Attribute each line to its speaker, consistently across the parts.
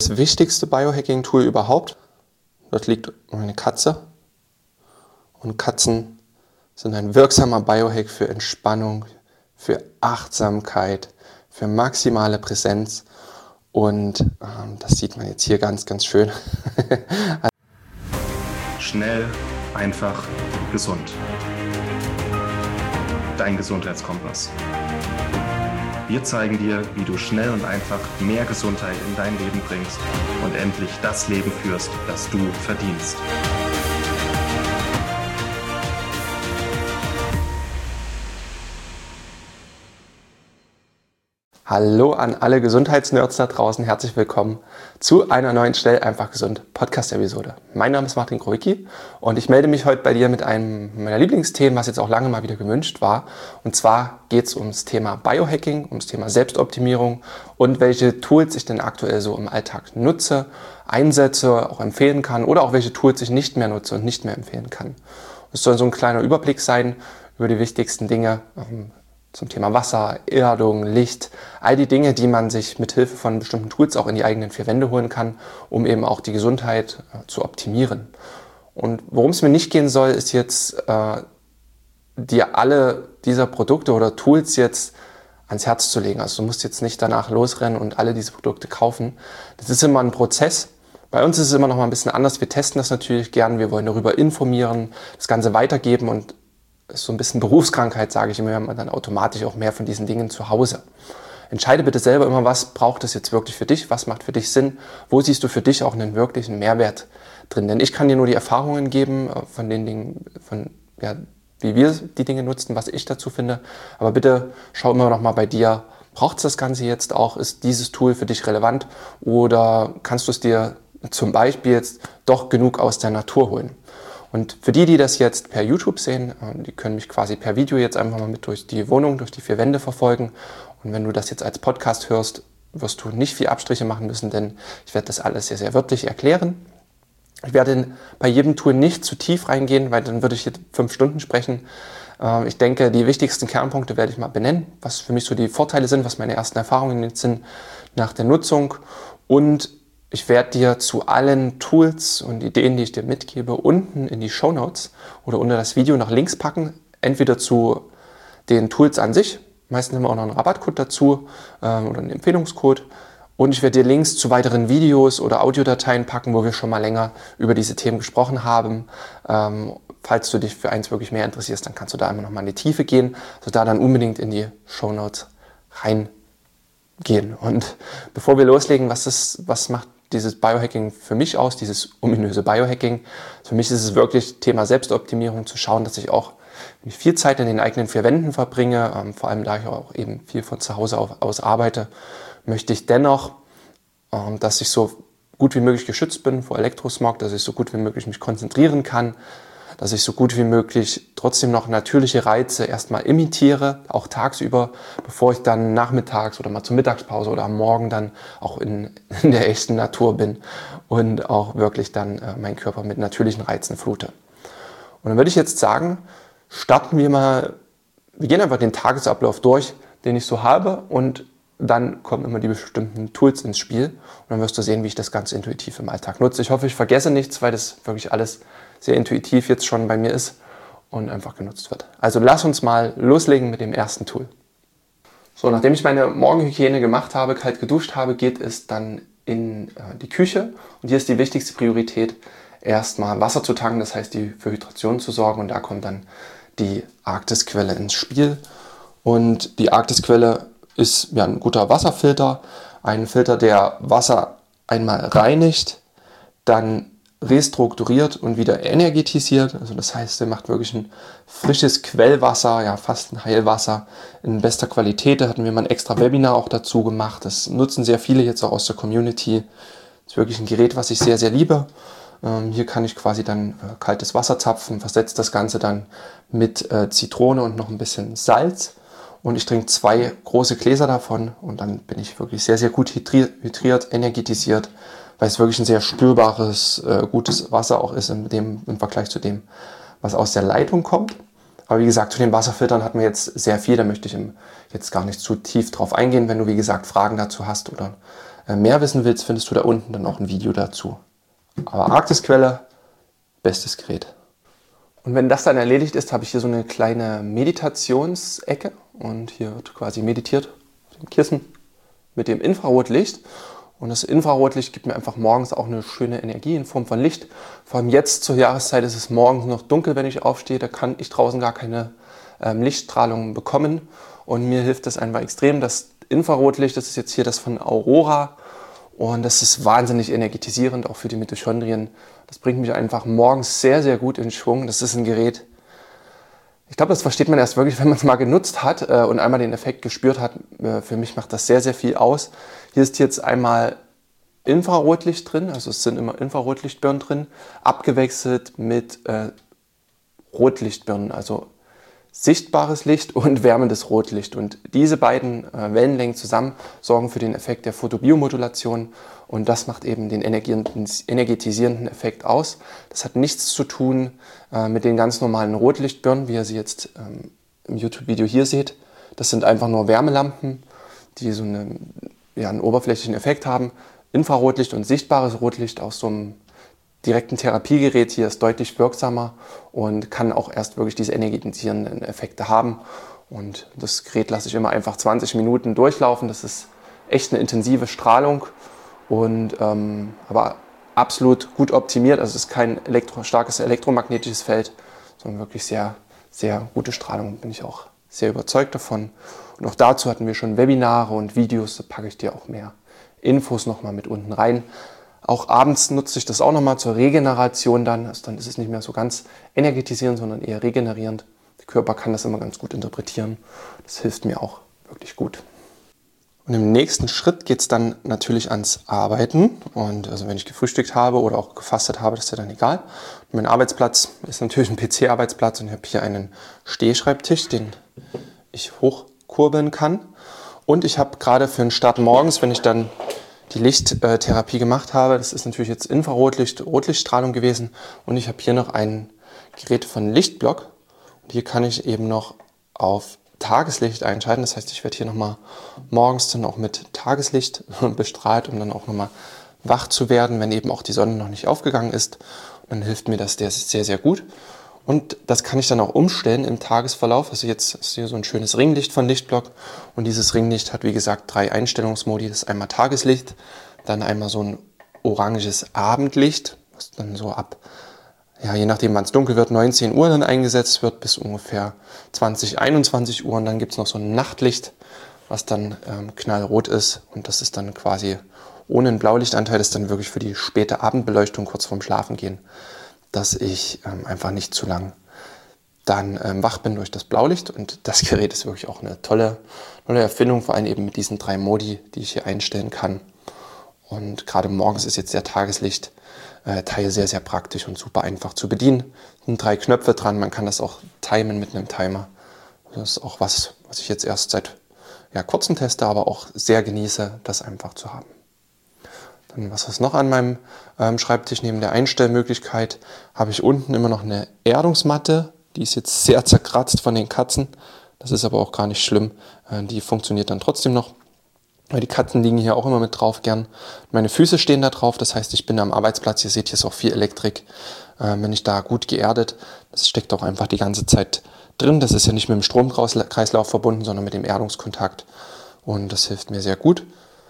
Speaker 1: Das wichtigste Biohacking-Tool überhaupt. Dort liegt meine Katze. Und Katzen sind ein wirksamer Biohack für Entspannung, für Achtsamkeit, für maximale Präsenz. Und das sieht man jetzt hier ganz, ganz schön.
Speaker 2: Schnell, einfach, gesund. Dein Gesundheitskompass. Wir zeigen dir, wie du schnell und einfach mehr Gesundheit in dein Leben bringst und endlich das Leben führst, das du verdienst.
Speaker 1: Hallo an alle Gesundheitsnerds da draußen, herzlich willkommen zu einer neuen Schnell, einfach gesund Podcast-Episode. Mein Name ist Martin Krojicki und ich melde mich heute bei dir mit einem meiner Lieblingsthemen, was jetzt auch lange mal wieder gewünscht war. Und zwar geht es ums Thema Biohacking, ums Thema Selbstoptimierung und welche Tools ich denn aktuell so im Alltag nutze, einsetze, auch empfehlen kann oder auch welche Tools ich nicht mehr nutze und nicht mehr empfehlen kann. Es soll so ein kleiner Überblick sein über die wichtigsten Dinge, zum Thema Wasser, Erdung, Licht, all die Dinge, die man sich mit Hilfe von bestimmten Tools auch in die eigenen vier Wände holen kann, um eben auch die Gesundheit zu optimieren. Und worum es mir nicht gehen soll, ist jetzt, dir alle dieser Produkte oder Tools jetzt ans Herz zu legen. Also du musst jetzt nicht danach losrennen und alle diese Produkte kaufen. Das ist immer ein Prozess. Bei uns ist es immer noch mal ein bisschen anders. Wir testen das natürlich gern. Wir wollen darüber informieren, das Ganze weitergeben und ist so ein bisschen Berufskrankheit, sage ich immer, man dann automatisch auch mehr von diesen Dingen zu Hause. Entscheide bitte selber immer, was braucht es jetzt wirklich für dich, was macht für dich Sinn, wo siehst du für dich auch einen wirklichen Mehrwert drin. Denn ich kann dir nur die Erfahrungen geben von den Dingen, wie wir die Dinge nutzen, was ich dazu finde. Aber bitte schau immer noch mal bei dir, braucht es das Ganze jetzt auch, ist dieses Tool für dich relevant oder kannst du es dir zum Beispiel jetzt doch genug aus der Natur holen. Und für die das jetzt per YouTube sehen, die können mich quasi per Video jetzt einfach mal mit durch die Wohnung, durch die vier Wände verfolgen. Und wenn du das jetzt als Podcast hörst, wirst du nicht viel Abstriche machen müssen, denn ich werde das alles sehr, sehr wörtlich erklären. Ich werde bei jedem Tool nicht zu tief reingehen, weil dann würde ich hier 5 Stunden sprechen. Ich denke, die wichtigsten Kernpunkte werde ich mal benennen, was für mich so die Vorteile sind, was meine ersten Erfahrungen jetzt sind nach der Nutzung. Und ich werde dir zu allen Tools und Ideen, die ich dir mitgebe, unten in die Shownotes oder unter das Video noch Links packen. Entweder zu den Tools an sich, meistens haben wir auch noch einen Rabattcode dazu oder einen Empfehlungscode. Und ich werde dir Links zu weiteren Videos oder Audiodateien packen, wo wir schon mal länger über diese Themen gesprochen haben. Falls du dich für eins wirklich mehr interessierst, dann kannst du da immer noch mal in die Tiefe gehen, also da dann unbedingt in die Shownotes reingehen. Und bevor wir loslegen, was macht dieses Biohacking für mich aus, dieses ominöse Biohacking? Für mich ist es wirklich Thema Selbstoptimierung, zu schauen, dass ich auch, wenn ich viel Zeit in den eigenen vier Wänden verbringe, vor allem da ich auch eben viel von zu Hause aus arbeite, möchte ich dennoch, dass ich so gut wie möglich geschützt bin vor Elektrosmog, dass ich so gut wie möglich mich konzentrieren kann, dass ich so gut wie möglich trotzdem noch natürliche Reize erstmal imitiere, auch tagsüber, bevor ich dann nachmittags oder mal zur Mittagspause oder am Morgen dann auch in der echten Natur bin und auch wirklich dann meinen Körper mit natürlichen Reizen flute. Und dann würde ich jetzt sagen, wir gehen einfach den Tagesablauf durch, den ich so habe, und dann kommen immer die bestimmten Tools ins Spiel und dann wirst du sehen, wie ich das ganz intuitiv im Alltag nutze. Ich hoffe, ich vergesse nichts, weil das wirklich alles sehr intuitiv jetzt schon bei mir ist und einfach genutzt wird. Also lass uns mal loslegen mit dem ersten Tool. So, nachdem ich meine Morgenhygiene gemacht habe, kalt geduscht habe, geht es dann in die Küche. Und hier ist die wichtigste Priorität, erstmal Wasser zu tanken, das heißt, für Hydration zu sorgen. Und da kommt dann die Arktisquelle ins Spiel. Und die Arktisquelle ist ja ein guter Wasserfilter. Ein Filter, der Wasser einmal reinigt, dann restrukturiert und wieder energetisiert. Also das heißt, er macht wirklich ein frisches Quellwasser, ja fast ein Heilwasser in bester Qualität. Da hatten wir mal ein extra Webinar auch dazu gemacht. Das nutzen sehr viele jetzt auch aus der Community. Das ist wirklich ein Gerät, was ich sehr, sehr liebe. Hier kann ich quasi dann kaltes Wasser zapfen, versetze das Ganze dann mit Zitrone und noch ein bisschen Salz. Und ich trinke 2 große Gläser davon und dann bin ich wirklich sehr, sehr gut hydriert, energetisiert, weil es wirklich ein sehr spürbares, gutes Wasser auch ist im Vergleich zu dem, was aus der Leitung kommt. Aber wie gesagt, zu den Wasserfiltern hatten wir jetzt sehr viel, da möchte ich jetzt gar nicht zu tief drauf eingehen. Wenn du, wie gesagt, Fragen dazu hast oder mehr wissen willst, findest du da unten dann auch ein Video dazu. Aber Arktisquelle, bestes Gerät. Und wenn das dann erledigt ist, habe ich hier so eine kleine Meditationsecke und hier wird quasi meditiert auf dem Kissen mit dem Infrarotlicht. Und das Infrarotlicht gibt mir einfach morgens auch eine schöne Energie in Form von Licht. Vor allem jetzt zur Jahreszeit ist es morgens noch dunkel, wenn ich aufstehe. Da kann ich draußen gar keine Lichtstrahlung bekommen. Und mir hilft das einfach extrem. Das Infrarotlicht, das ist jetzt hier das von Aurora. Und das ist wahnsinnig energetisierend, auch für die Mitochondrien. Das bringt mich einfach morgens sehr, sehr gut in Schwung. Das ist ein Gerät, ich glaube, das versteht man erst wirklich, wenn man es mal genutzt hat und einmal den Effekt gespürt hat. Für mich macht das sehr, sehr viel aus. Hier ist jetzt einmal Infrarotlicht drin, also es sind immer Infrarotlichtbirnen drin, abgewechselt mit Rotlichtbirnen, also sichtbares Licht und wärmendes Rotlicht. Und diese beiden Wellenlängen zusammen sorgen für den Effekt der Photobiomodulation und das macht eben den energetisierenden Effekt aus. Das hat nichts zu tun mit den ganz normalen Rotlichtbirnen, wie ihr sie jetzt im YouTube-Video hier seht. Das sind einfach nur Wärmelampen, die so einen oberflächlichen Effekt haben. Infrarotlicht und sichtbares Rotlicht aus so einem direkten Therapiegerät hier ist deutlich wirksamer und kann auch erst wirklich diese energetisierenden Effekte haben. Und das Gerät lasse ich immer einfach 20 Minuten durchlaufen. Das ist echt eine intensive Strahlung und aber absolut gut optimiert. Also es ist kein starkes elektromagnetisches Feld, sondern wirklich sehr, sehr gute Strahlung. Bin ich auch sehr überzeugt davon. Und auch dazu hatten wir schon Webinare und Videos. Da packe ich dir auch mehr Infos nochmal mit unten rein. Auch abends nutze ich das auch nochmal zur Regeneration dann. Also dann ist es nicht mehr so ganz energetisierend, sondern eher regenerierend. Der Körper kann das immer ganz gut interpretieren. Das hilft mir auch wirklich gut. Und im nächsten Schritt geht es dann natürlich ans Arbeiten. Und also wenn ich gefrühstückt habe oder auch gefastet habe, das ist ja dann egal. Und mein Arbeitsplatz ist natürlich ein PC-Arbeitsplatz und ich habe hier einen Stehschreibtisch, den ich hochkurbeln kann. Und ich habe gerade für den Start morgens, wenn ich dann die Lichttherapie gemacht habe, das ist natürlich jetzt Infrarotlicht, Rotlichtstrahlung gewesen. Und ich habe hier noch ein Gerät von Lichtblock. Und hier kann ich eben noch auf Tageslicht einschalten. Das heißt, ich werde hier nochmal morgens dann auch mit Tageslicht bestrahlt, um dann auch nochmal wach zu werden, wenn eben auch die Sonne noch nicht aufgegangen ist. Und dann hilft mir das sehr, sehr gut. Und das kann ich dann auch umstellen im Tagesverlauf. Also jetzt ist hier so ein schönes Ringlicht von Lichtblock. Und dieses Ringlicht hat, wie gesagt, 3 Einstellungsmodi. Das ist einmal Tageslicht, dann einmal so ein oranges Abendlicht, was dann so ab, je nachdem wann es dunkel wird, 19 Uhr dann eingesetzt wird, bis ungefähr 20, 21 Uhr. Und dann gibt es noch so ein Nachtlicht, was dann knallrot ist. Und das ist dann quasi ohne einen Blaulichtanteil. Das ist dann wirklich für die späte Abendbeleuchtung kurz vorm Schlafengehen, dass ich einfach nicht zu lang dann wach bin durch das Blaulicht. Und das Gerät ist wirklich auch eine tolle Erfindung, vor allem eben mit diesen 3 Modi, die ich hier einstellen kann. Und gerade morgens ist jetzt der Tageslicht-Teil sehr, sehr praktisch und super einfach zu bedienen. Es sind 3 Knöpfe dran, man kann das auch timen mit einem Timer. Das ist auch was ich jetzt erst seit kurzem teste, aber auch sehr genieße, das einfach zu haben. Dann was ist noch an meinem Schreibtisch? Neben der Einstellmöglichkeit habe ich unten immer noch eine Erdungsmatte. Die ist jetzt sehr zerkratzt von den Katzen. Das ist aber auch gar nicht schlimm. Die funktioniert dann trotzdem noch. Die Katzen liegen hier auch immer mit drauf gern. Meine Füße stehen da drauf. Das heißt, ich bin am Arbeitsplatz. Ihr seht, hier ist auch viel Elektrik. Bin ich da gut geerdet. Das steckt auch einfach die ganze Zeit drin. Das ist ja nicht mit dem Stromkreislauf verbunden, sondern mit dem Erdungskontakt. Und das hilft mir sehr gut.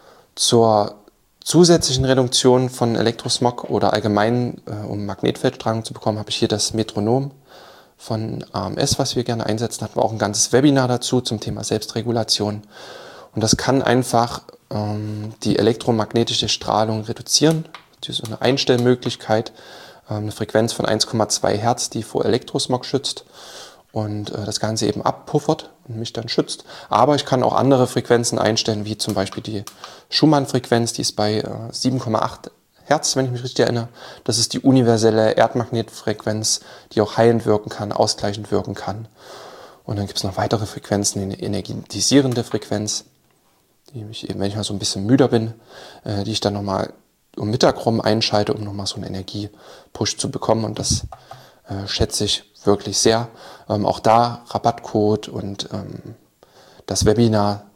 Speaker 1: Zur zusätzlichen Reduktion von Elektrosmog oder allgemein, um Magnetfeldstrahlung zu bekommen, habe ich hier das Metronom von AMS, was wir gerne einsetzen. Hatten wir auch ein ganzes Webinar dazu zum Thema Selbstregulation. Und das kann einfach die elektromagnetische Strahlung reduzieren. Das ist so eine Einstellmöglichkeit, eine Frequenz von 1,2 Hertz, die vor Elektrosmog schützt und das Ganze eben abpuffert und mich dann schützt. Aber ich kann auch andere Frequenzen einstellen, wie zum Beispiel die Schumann-Frequenz, die ist bei 7,8 Hertz, wenn ich mich richtig erinnere. Das ist die universelle Erdmagnetfrequenz, die auch heilend wirken kann, ausgleichend wirken kann. Und dann gibt es noch weitere Frequenzen, eine energetisierende Frequenz, die mich eben, wenn ich mal so ein bisschen müder bin, die ich dann nochmal um Mittag rum einschalte, um nochmal so einen Energiepush zu bekommen. Und das schätze ich wirklich sehr. Auch da Rabattcode und das Webinar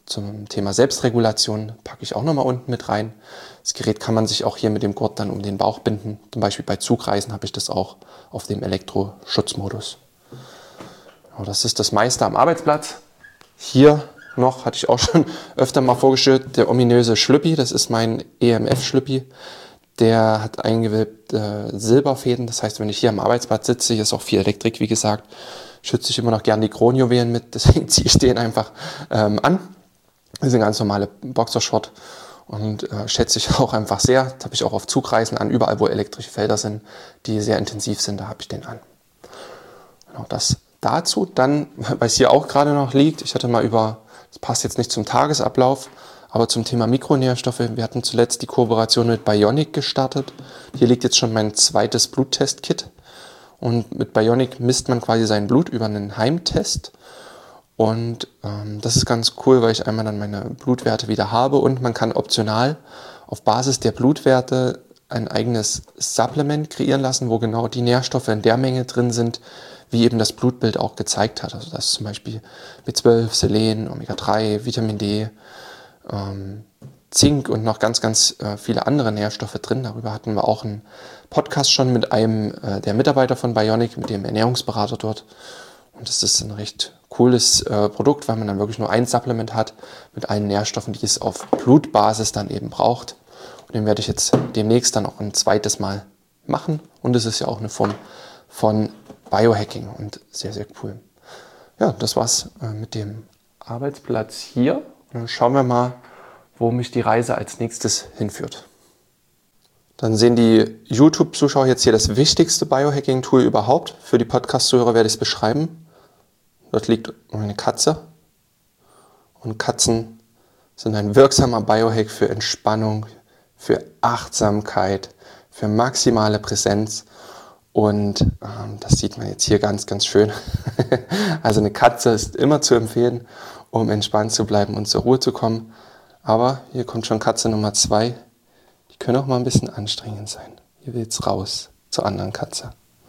Speaker 1: zum Thema Selbstregulation packe ich auch nochmal unten mit rein. Das Gerät kann man sich auch hier mit dem Gurt dann um den Bauch binden. Zum Beispiel bei Zugreisen habe ich das auch auf dem Elektroschutzmodus. Genau, das ist das meiste am Arbeitsplatz. Hier noch, hatte ich auch schon öfter mal vorgestellt, der ominöse Schlüppi. Das ist mein EMF-Schlüppi. Der hat eingewölbte Silberfäden. Das heißt, wenn ich hier am Arbeitsplatz sitze, hier ist auch viel Elektrik, wie gesagt, schütze ich immer noch gerne die Kronjuwelen mit. Deswegen ziehe ich den einfach an. Das ist eine ganz normale Boxershort und schätze ich auch einfach sehr. Das habe ich auch auf Zugreisen an, überall wo elektrische Felder sind, die sehr intensiv sind, da habe ich den an. Genau das dazu. Dann, weil es hier auch gerade noch liegt, ich hatte mal das passt jetzt nicht zum Tagesablauf, aber zum Thema Mikronährstoffe, wir hatten zuletzt die Kooperation mit Bionic gestartet. Hier liegt jetzt schon mein zweites Bluttest-Kit und mit Bionic misst man quasi sein Blut über einen Heimtest. Und das ist ganz cool, weil ich einmal dann meine Blutwerte wieder habe und man kann optional auf Basis der Blutwerte ein eigenes Supplement kreieren lassen, wo genau die Nährstoffe in der Menge drin sind, wie eben das Blutbild auch gezeigt hat. Also das ist zum Beispiel B12, Selen, Omega-3, Vitamin D, Zink und noch ganz, ganz viele andere Nährstoffe drin. Darüber hatten wir auch einen Podcast schon mit einem der Mitarbeiter von Bionic, mit dem Ernährungsberater dort. Und das ist ein recht cooles Produkt, weil man dann wirklich nur ein Supplement hat mit allen Nährstoffen, die es auf Blutbasis dann eben braucht. Und den werde ich jetzt demnächst dann auch ein zweites Mal machen. Und es ist ja auch eine Form von Biohacking und sehr, sehr cool. Ja, das war's mit dem Arbeitsplatz hier. Und dann schauen wir mal, wo mich die Reise als nächstes hinführt. Dann sehen die YouTube-Zuschauer jetzt hier das wichtigste Biohacking-Tool überhaupt. Für die Podcast-Zuhörer werde ich es beschreiben. Dort liegt eine Katze. Und Katzen sind ein wirksamer Biohack für Entspannung, für Achtsamkeit, für maximale Präsenz. Und das sieht man jetzt hier ganz, ganz schön. Also eine Katze ist immer zu empfehlen, um entspannt zu bleiben und zur Ruhe zu kommen. Aber hier kommt schon Katze Nummer 2. Die können auch mal ein bisschen anstrengend sein. Hier will jetzt raus zur anderen Katze.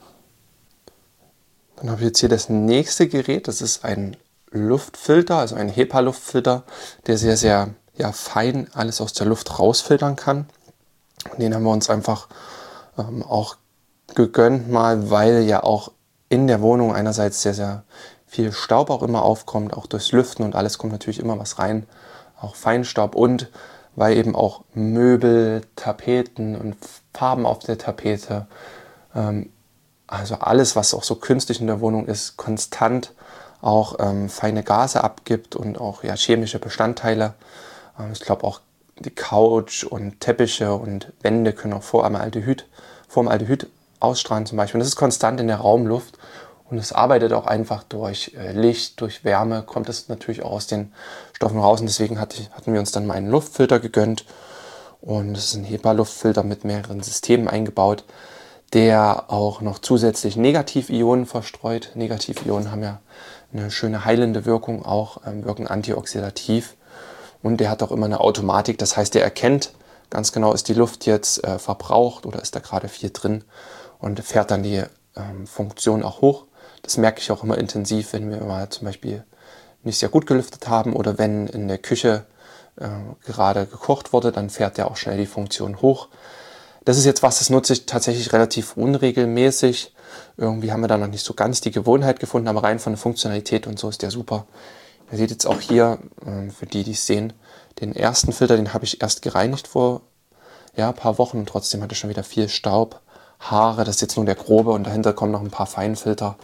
Speaker 1: Dann habe ich jetzt hier das nächste Gerät. Das ist ein Luftfilter, also ein HEPA-Luftfilter, der sehr, sehr fein alles aus der Luft rausfiltern kann. Und den haben wir uns einfach auch gegönnt mal, weil ja auch in der Wohnung einerseits sehr, sehr viel Staub auch immer aufkommt, auch durchs Lüften und alles kommt natürlich immer was rein, auch Feinstaub und weil eben auch Möbel, Tapeten und Farben auf der Tapete, also alles, was auch so künstlich in der Wohnung ist, konstant auch feine Gase abgibt und auch chemische Bestandteile. Ich glaube auch die Couch und Teppiche und Wände können auch Formaldehyd ausstrahlen zum Beispiel. Und das ist konstant in der Raumluft und es arbeitet auch einfach durch Licht, durch Wärme, kommt es natürlich auch aus den Stoffen raus. Und deswegen hatten wir uns dann mal einen Luftfilter gegönnt. Und das ist ein HEPA-Luftfilter mit mehreren Systemen eingebaut, der auch noch zusätzlich Negativionen verstreut. Negativionen haben ja eine schöne heilende Wirkung, auch wirken antioxidativ. Und der hat auch immer eine Automatik, das heißt, der erkennt ganz genau, ist die Luft jetzt verbraucht oder ist da gerade viel drin und fährt dann die Funktion auch hoch. Das merke ich auch immer intensiv, wenn wir mal zum Beispiel nicht sehr gut gelüftet haben oder wenn in der Küche gerade gekocht wurde, dann fährt der auch schnell die Funktion hoch. Das ist jetzt was, das nutze ich tatsächlich relativ unregelmäßig. Irgendwie haben wir da noch nicht so ganz die Gewohnheit gefunden, aber rein von der Funktionalität und so ist der super. Ihr seht jetzt auch hier, für die es sehen, den ersten Filter, den habe ich erst gereinigt vor ein paar Wochen und trotzdem hatte ich schon wieder viel Staub, Haare, das ist jetzt nur der grobe und dahinter kommen noch ein paar Feinfilter,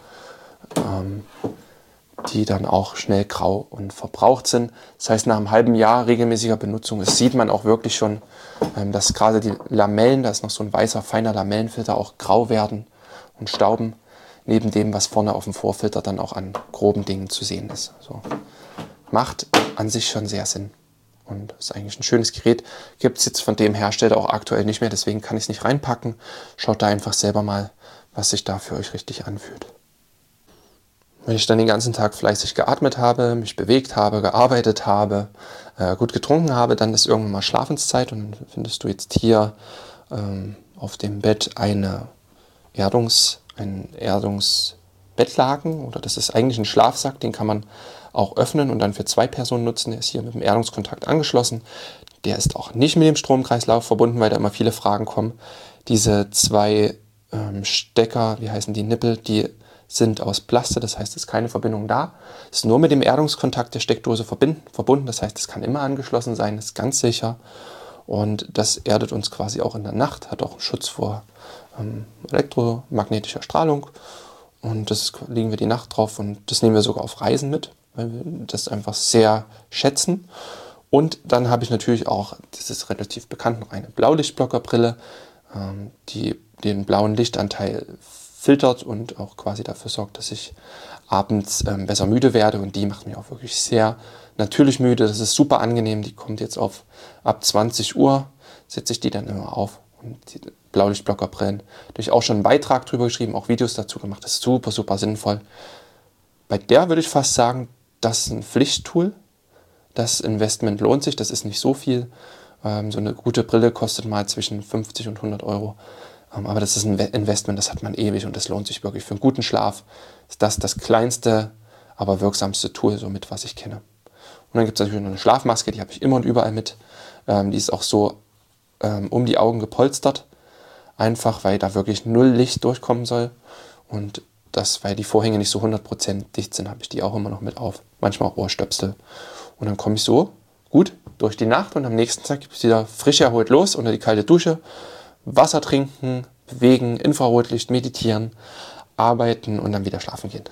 Speaker 1: die dann auch schnell grau und verbraucht sind. Das heißt, nach einem halben Jahr regelmäßiger Benutzung, das sieht man auch wirklich schon, dass gerade die Lamellen, da ist noch so ein weißer, feiner Lamellenfilter, auch grau werden und stauben, neben dem, was vorne auf dem Vorfilter dann auch an groben Dingen zu sehen ist. So. Macht an sich schon sehr Sinn. Und ist eigentlich ein schönes Gerät. Gibt es jetzt von dem Hersteller auch aktuell nicht mehr, deswegen kann ich es nicht reinpacken. Schaut da einfach selber mal, was sich da für euch richtig anfühlt. Wenn ich dann den ganzen Tag fleißig geatmet habe, mich bewegt habe, gearbeitet habe, gut getrunken habe, dann ist irgendwann mal Schlafenszeit und dann findest du jetzt hier auf dem Bett einen Erdungsbettlaken oder das ist eigentlich ein Schlafsack, den kann man auch öffnen und dann für 2 Personen nutzen. Der ist hier mit dem Erdungskontakt angeschlossen. Der ist auch nicht mit dem Stromkreislauf verbunden, weil da immer viele Fragen kommen. Diese 2 Stecker, wie heißen die, Nippel, die sind aus Plaste, das heißt, es ist keine Verbindung da. Es ist nur mit dem Erdungskontakt der Steckdose verbunden, das heißt, es kann immer angeschlossen sein, ist ganz sicher. Und das erdet uns quasi auch in der Nacht, hat auch einen Schutz vor elektromagnetischer Strahlung. Und das legen wir die Nacht drauf und das nehmen wir sogar auf Reisen mit, weil wir das einfach sehr schätzen. Und dann habe ich natürlich auch, das ist relativ bekannt, noch eine Blaulichtblockerbrille, die den blauen Lichtanteil filtert und auch quasi dafür sorgt, dass ich abends besser müde werde. Und die macht mich auch wirklich sehr natürlich müde. Das ist super angenehm. Die kommt jetzt auf ab 20 Uhr, setze ich die dann immer auf. Und die Blaulichtblockerbrillen, da habe ich auch schon einen Beitrag drüber geschrieben, auch Videos dazu gemacht. Das ist super, super sinnvoll. Bei der würde ich fast sagen, das ist ein Pflichttool. Das Investment lohnt sich, das ist nicht so viel. So eine gute Brille kostet mal zwischen 50 und 100 Euro. Aber das ist ein Investment, das hat man ewig und das lohnt sich wirklich. Für einen guten Schlaf ist das kleinste, aber wirksamste Tool, somit was ich kenne. Und dann gibt es natürlich noch eine Schlafmaske, die habe ich immer und überall mit. Die ist auch so um die Augen gepolstert. Einfach, weil da wirklich 0 Licht durchkommen soll. Und weil die Vorhänge nicht so 100% dicht sind, habe ich die auch immer noch mit auf. Manchmal auch Ohrstöpsel. Und dann komme ich so gut durch die Nacht und am nächsten Tag gibt es wieder frisch erholt los unter die kalte Dusche. Wasser trinken, bewegen, Infrarotlicht, meditieren, arbeiten und dann wieder schlafen gehen.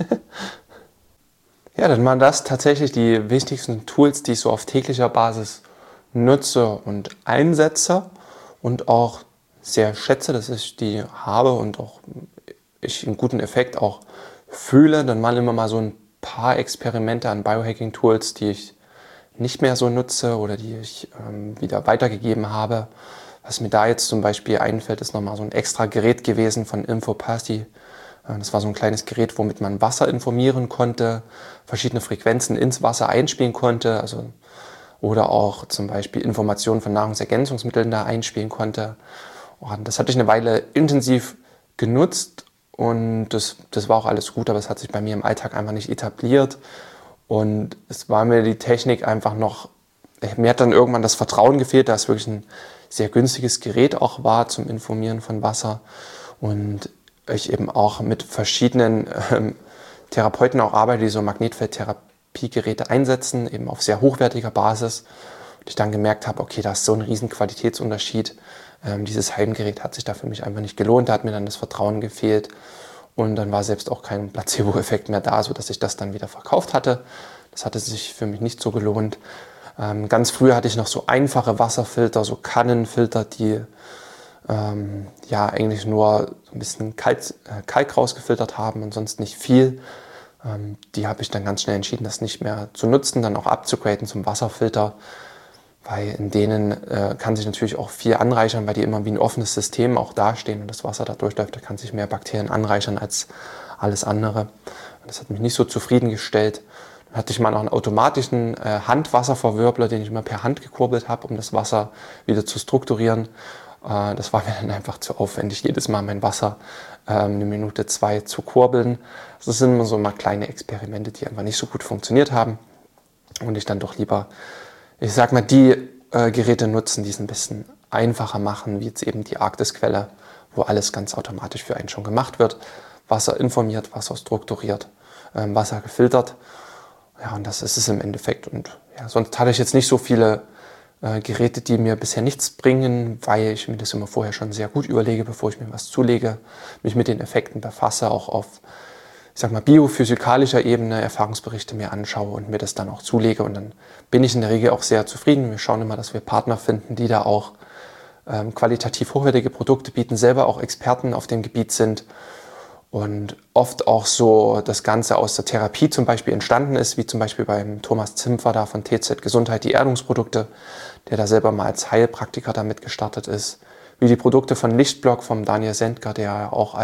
Speaker 1: Ja, dann waren das tatsächlich die wichtigsten Tools, die ich so auf täglicher Basis nutze und einsetze und auch sehr schätze, dass ich die habe und auch ich einen guten Effekt auch fühle. Dann mal immer mal so ein paar Experimente an Biohacking-Tools, die ich nicht mehr so nutze oder die ich wieder weitergegeben habe. Was mir da jetzt zum Beispiel einfällt, ist nochmal so ein extra Gerät gewesen von Infopathy. Das war so ein kleines Gerät, womit man Wasser informieren konnte, verschiedene Frequenzen ins Wasser einspielen konnte, oder auch zum Beispiel Informationen von Nahrungsergänzungsmitteln da einspielen konnte. Und das hatte ich eine Weile intensiv genutzt und das war auch alles gut, aber es hat sich bei mir im Alltag einfach nicht etabliert. Und es war mir die Technik einfach noch, mir hat dann irgendwann das Vertrauen gefehlt, da es wirklich ein sehr günstiges Gerät auch war zum Informieren von Wasser. Und ich eben auch mit verschiedenen Therapeuten auch arbeite, die so Magnetfeldtherapiegeräte einsetzen, eben auf sehr hochwertiger Basis. Und ich dann gemerkt habe, okay, da ist so ein riesen Qualitätsunterschied. Dieses Heimgerät hat sich da für mich einfach nicht gelohnt, da hat mir dann das Vertrauen gefehlt. Und dann war selbst auch kein Placebo-Effekt mehr da, sodass ich das dann wieder verkauft hatte. Das hatte sich für mich nicht so gelohnt. Ganz früher hatte ich noch so einfache Wasserfilter, so Kannenfilter, die eigentlich nur so ein bisschen Kalk rausgefiltert haben und sonst nicht viel. Die habe ich dann ganz schnell entschieden, das nicht mehr zu nutzen, dann auch abzugraden zum Wasserfilter, weil in denen kann sich natürlich auch viel anreichern, weil die immer wie ein offenes System auch dastehen und das Wasser da durchläuft, da kann sich mehr Bakterien anreichern als alles andere. Das hat mich nicht so zufriedengestellt. Dann hatte ich mal noch einen automatischen Handwasserverwirbler, den ich immer per Hand gekurbelt habe, um das Wasser wieder zu strukturieren. Das war mir dann einfach zu aufwendig, jedes Mal mein Wasser 1 Minute 2 zu kurbeln. Das sind immer so mal kleine Experimente, die einfach nicht so gut funktioniert haben. Und ich dann doch lieber, ich sag mal, die Geräte nutzen, die es ein bisschen einfacher machen, wie jetzt eben die Arktisquelle, wo alles ganz automatisch für einen schon gemacht wird. Wasser informiert, Wasser strukturiert, Wasser gefiltert. Ja, und das ist es im Endeffekt. Und ja, sonst hatte ich jetzt nicht so viele Geräte, die mir bisher nichts bringen, weil ich mir das immer vorher schon sehr gut überlege, bevor ich mir was zulege, mich mit den Effekten befasse, auch auf, ich sag mal, biophysikalischer Ebene Erfahrungsberichte mir anschaue und mir das dann auch zulege. Und dann bin ich in der Regel auch sehr zufrieden. Wir schauen immer, dass wir Partner finden, die da auch qualitativ hochwertige Produkte bieten, selber auch Experten auf dem Gebiet sind und oft auch so das Ganze aus der Therapie zum Beispiel entstanden ist, wie zum Beispiel beim Thomas Zimpfer da von TZ Gesundheit, die Erdungsprodukte, der da selber mal als Heilpraktiker damit gestartet ist, wie die Produkte von Lichtblock vom Daniel Sendker, der auch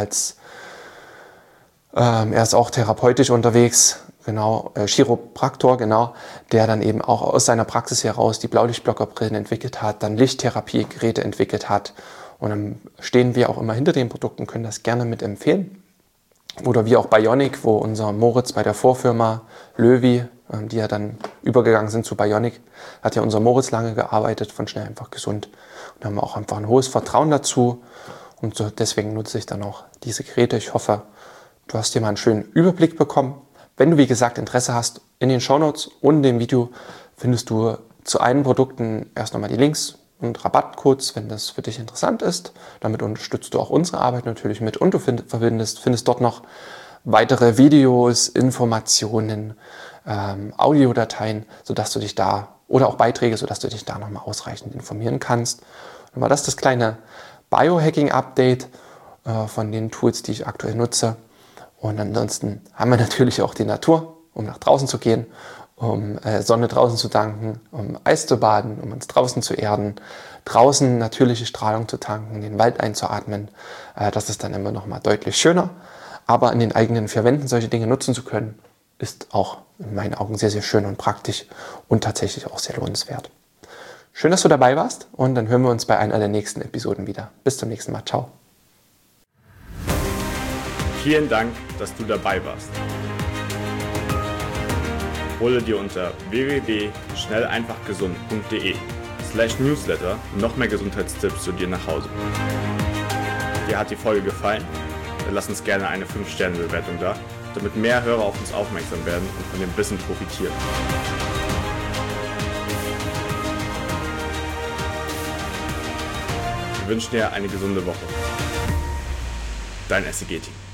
Speaker 1: er ist auch therapeutisch unterwegs, genau, Chiropraktor, genau, der dann eben auch aus seiner Praxis heraus die Blaulichtblockerbrillen entwickelt hat, dann Lichttherapiegeräte entwickelt hat und dann stehen wir auch immer hinter den Produkten, können das gerne mit empfehlen. Oder wie auch Bionic, wo unser Moritz bei der Vorfirma Löwy, die ja dann übergegangen sind zu Bionic, hat ja unser Moritz lange gearbeitet von Schnell einfach gesund. Und da haben wir auch einfach ein hohes Vertrauen dazu. Und so deswegen nutze ich dann auch diese Geräte. Ich hoffe, du hast hier mal einen schönen Überblick bekommen. Wenn du, wie gesagt, Interesse hast, in den Shownotes und in dem Video findest du zu allen Produkten erst nochmal die Links und Rabattcodes, wenn das für dich interessant ist. Damit unterstützt du auch unsere Arbeit natürlich mit und du findest dort noch weitere Videos, Informationen, Audiodateien, sodass du dich da oder auch Beiträge, sodass du dich da nochmal ausreichend informieren kannst. Dann war das kleine Biohacking-Update von den Tools, die ich aktuell nutze. Und ansonsten haben wir natürlich auch die Natur, um nach draußen zu gehen, um Sonne draußen zu tanken, um Eis zu baden, um uns draußen zu erden, draußen natürliche Strahlung zu tanken, den Wald einzuatmen. Das ist dann immer noch mal deutlich schöner. Aber in den eigenen vier Wänden solche Dinge nutzen zu können, ist auch in meinen Augen sehr, sehr schön und praktisch und tatsächlich auch sehr lohnenswert. Schön, dass du dabei warst und dann hören wir uns bei einer der nächsten Episoden wieder. Bis zum nächsten Mal. Ciao.
Speaker 3: Vielen Dank, dass du dabei warst. Hole dir unter www.schnelleinfachgesund.de/newsletter noch mehr Gesundheitstipps zu dir nach Hause. Dir hat die Folge gefallen? Dann lass uns gerne eine 5-Sterne-Bewertung da, damit mehr Hörer auf uns aufmerksam werden und von dem Wissen profitieren. Wir wünschen dir eine gesunde Woche. Dein SEG-Team.